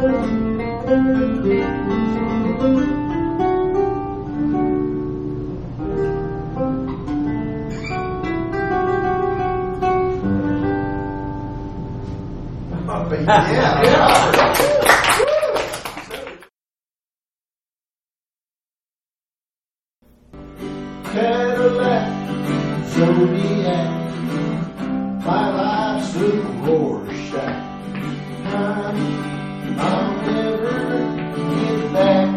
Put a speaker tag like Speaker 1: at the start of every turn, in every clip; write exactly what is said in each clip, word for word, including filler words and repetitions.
Speaker 1: Yeah, yeah. Cadillac, Zodiac, my life's a Rorschach. I'm, I'll never get back.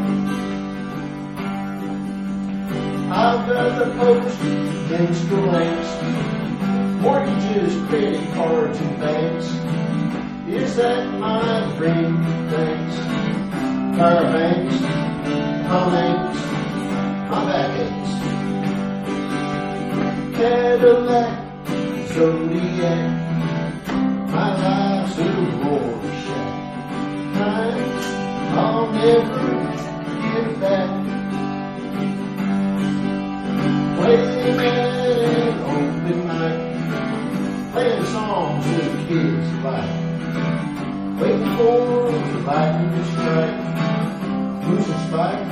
Speaker 1: I've got the post against the lamps, mortgages, credit cards, and banks. Is that my brain thanks? Power banks, Tom Hanks, my back aches. Cadillac, Zodiac, my life's a Rorschach. Time I'll never get back. Playing at an open mic, playing songs that kids like. Waiting for the lightning to strike. Moose and spike,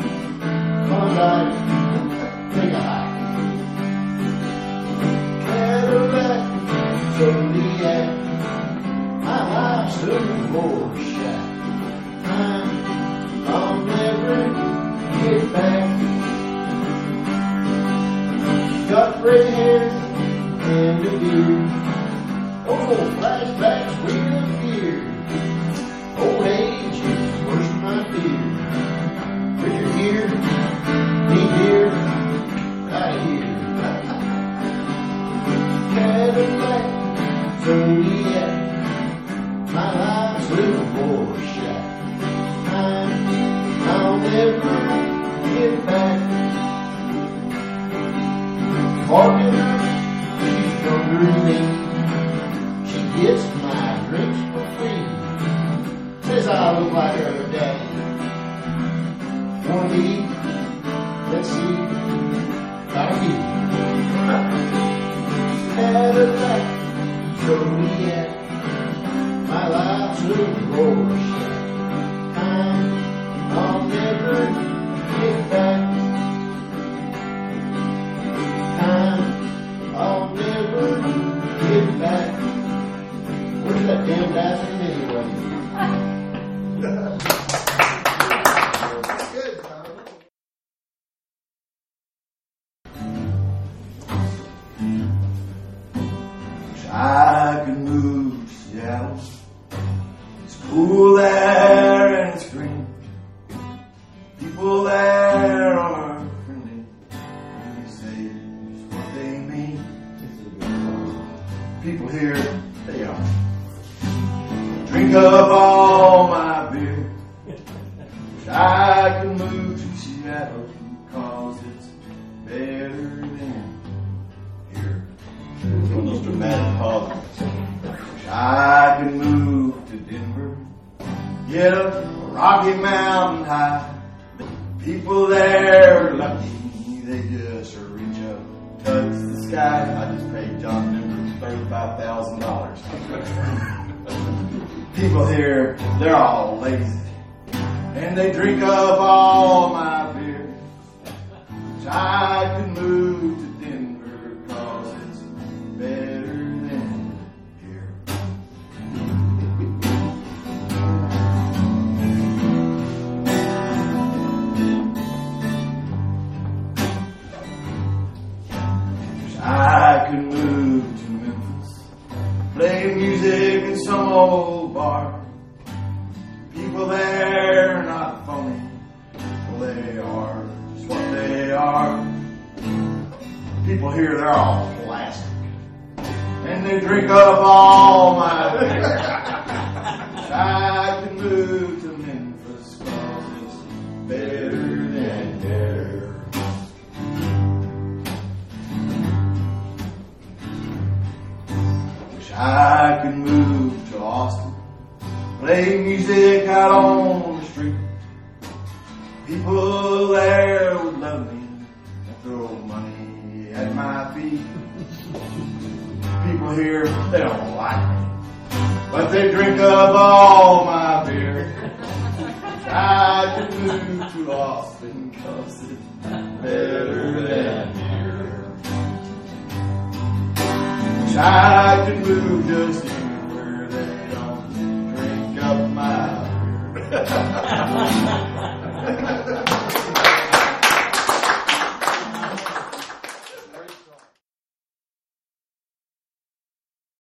Speaker 1: Klondike, take a hike. Cadillac, Zodiac, my life's a Rorschach. I'll never get back. Got gray hair and a beard. Oh, flashbacks reappear. Old age is worse than my fear. Richard Gere, me dear, out of here. Cadillac, Zodiac, my life's a Rorschach. I'll never get back. Bartender, she's younger than me. She gets my drinks for free. Says I look like her daddy. Wanna eat? Let's see. Gotta eat. Cadillac, Zodiac, my life's a Rorschach. I'll never get back. Time I'll never get back. Where's that damn bastard anyway? Good, wish I could move to Seattle. It's cool there and it's green. People there are friendly. They say just what they mean. People here, they are. Drink up all my beer. Wish I could move to Seattle because it's better than here. One of those dramatic pauses. Wish I could move to Denver. Get up a Rocky Mountain high. People there are lucky. They just reach up, touch the sky. I just paid John Denver thirty-five thousand dollars. People here, they're all lazy, and they drink up all my beer. Wish I could move to Denver, cause it's better than here. Wish I could move to Memphis, play music in some old bar. People there are not phony. Well, they are just what they are. People here, they're all plastic, and they drink up all my beer. I can move to Memphis cause it's better than there. Wish I could move to Austin, play music out on the street. People there would love me and throw money at my feet. People here, they don't like me, but they drink up all my beer. I could move to Austin, 'cause it's better than here. Wish I could move just